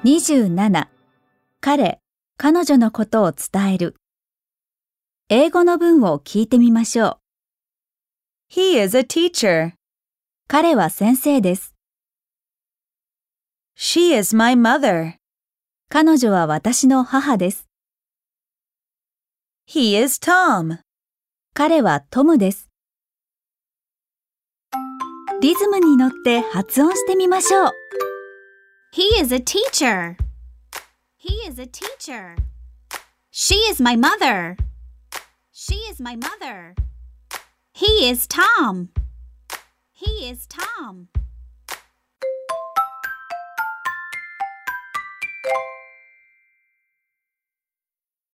27、彼、彼女のことを伝える。英語の文を聞いてみましょう。 He is a teacher. 彼は先生です。 She is my mother. 彼女は私の母です。 He is Tom. 彼はトムです。リズムに乗って発音してみましょう。 He is a teacher. He is a teacher. She is my mother. She is my mother. He is Tom. He is Tom.